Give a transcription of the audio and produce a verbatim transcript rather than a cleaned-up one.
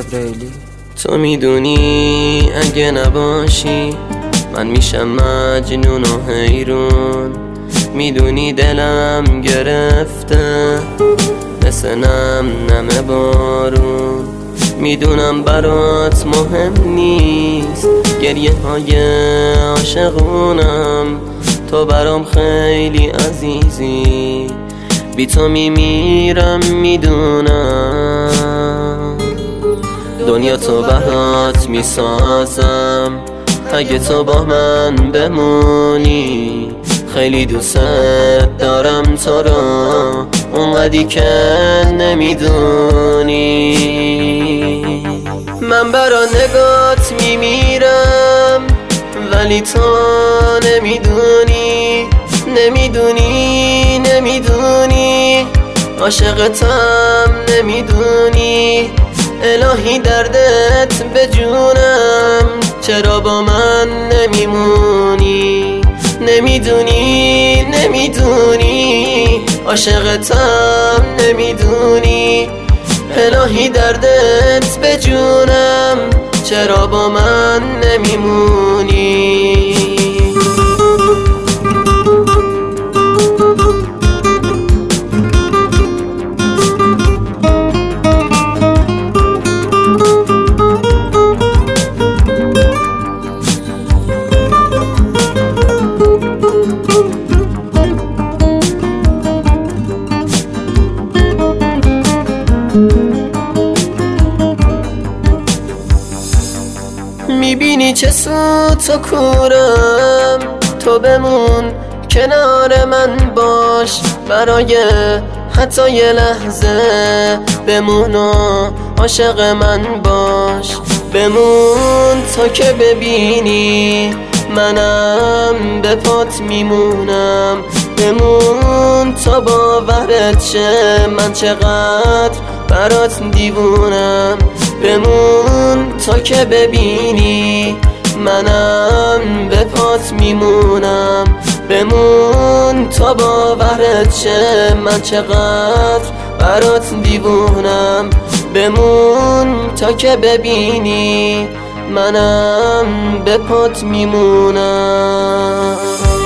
ریلی. تو میدونی اگه نباشی من میشم مجنون و حیرون، میدونی دلم گرفته مثل نم نم بارون، میدونم برات مهم نیست گریه های عاشقونم، تو برام خیلی عزیزی، بی تو میمیرم میدونم، دنیا تو برات میسازم اگه تو با من بمونی، خیلی دوست دارم تو رو اونقدی که نمیدونی، من برا نگات میمیرم ولی تو نمیدونی نمیدونی نمیدونی عاشقتم نمیدونی، الهی دردت به جونم چرا با من نمیمونی، نمیدونی نمیدونی عاشقتم نمیدونی، الهی دردت به جونم چرا با من نمیمونی. میبینی چه سود تو کورم، تو بمون کنار من باش، برای حتی یه لحظه بمون و عاشق من باش، بمون تا که ببینی منم به پات میمونم، بمون تا باورت شه من چقدر برات دیوونم، بمون تا که ببینی منم به پات میمونم، بمون تا باورت شه من چقدر برات دیوونم، بمون تا که ببینی منم به پات میمونم.